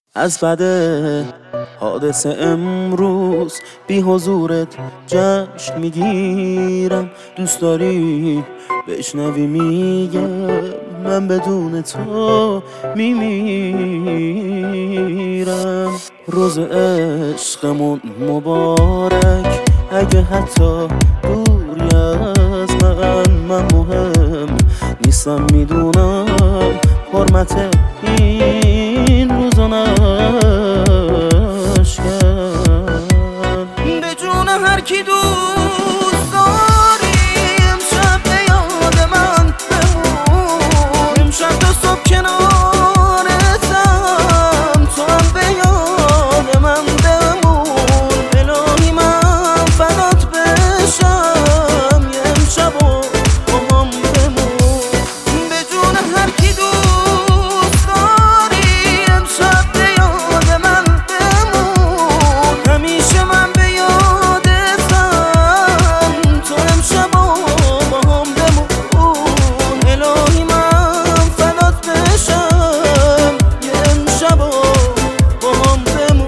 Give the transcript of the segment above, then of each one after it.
از بعد حادثه امروز بی حضورت جشن میگیرم. دوست داری بشنوی میگم من بدون تو میمیرم. روز عشقمون مبارک، اگه حتی دوری از من مهم نیستم، میدونم حرمت این روزا نشکن. به جون هر کی دوست داری امشب به یاد من بمون. امشب تا صبح کنارتم، تو هم به یاد من بمون. الهی من فدات بشم یه امشب و با هم بمون. به جون هر کی دوست داری امشب به یاد من بمون. همیشه من به یادتم، تو امشب و با هم بمون. الهی من فدات بشم یه امشب و با هم بمون.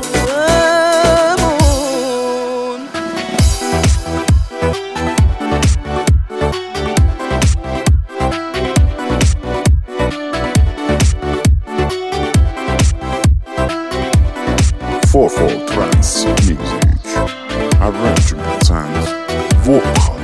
4/4 Trance Music, arrangement and vocal.